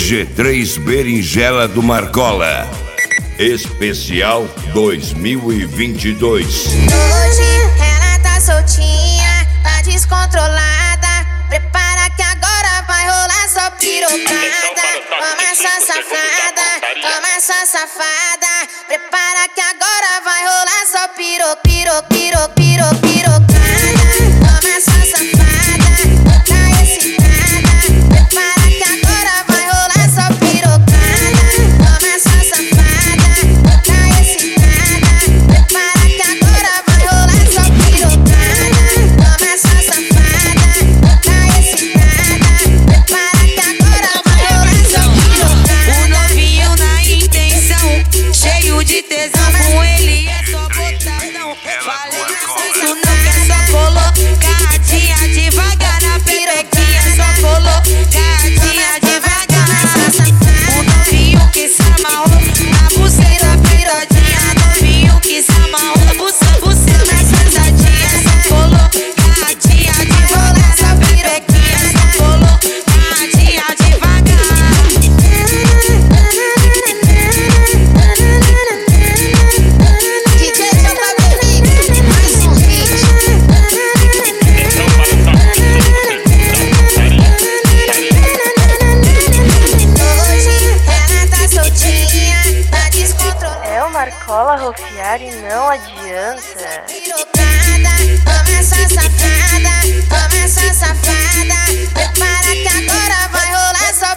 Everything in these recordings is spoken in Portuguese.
G3 Berinjela do Marcola. Especial 2022. Hoje ela tá soltinha, tá descontrolada. Prepara que agora vai rolar só pirocada. Toma essa safada, toma essa safada. Prepara que agora vai rolar só pirocada. Toma essa safada, tá excitada. Prepara que agora vai rolar só pirocada. Toma essa safada, tá excitada. Prepara que agora vai rolar só pirocada. Toma essa safada, tá excitada. Prepara que agora vai rolar só pirocada. O novinho na intenção, cheio de tesão, com ele é só botadão. Falei isso não quer só colocadinha devagar na perequinha, só colocadinha devagar. O novinho que se amarrou na buceta piradinha, novinho que se amarrou na buceta sentadinha, só colocadinha devagar na perequinha, só colocadinha devagar. DJ JB, mais um hit. Hoje ela tá soltinha, tá descontrolada. É o Marcola Rofiar e não adianta. Pirocada, toma essa safada, toma essa safada. Prepara que agora vai rolar só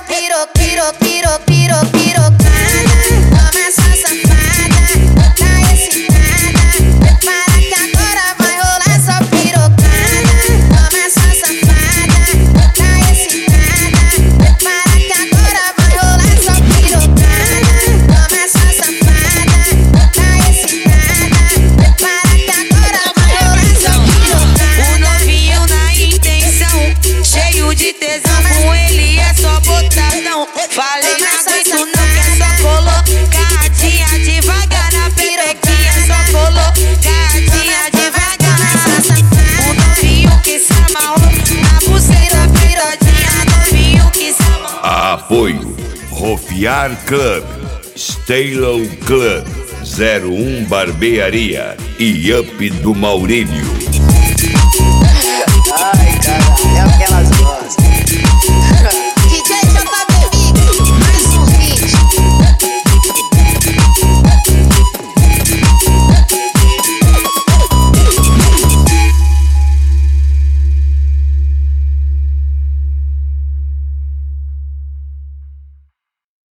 pirocada. Toma essa safada, tá excitada. Prepara que agora vai rolar só pirocada. Toma essa safada, tá excitada. Prepara que agora vai rolar só pirocada. Toma essa safada, tá excitada. Prepara que agora vai rolar só pirocada. O novinho na intenção, cheio de tesão, com ele é só botadão. Falei não aguento não, quer só colocadinha devagar na perequinha, só colocadinha devagar. O novinho que se amarrou na buceta piradinha, novinho que se amarrou. Apoio Rofiar Club, Stalo Club, 01 Barbearia e Up do Maurílio. Ai, cara, é aquelas horas.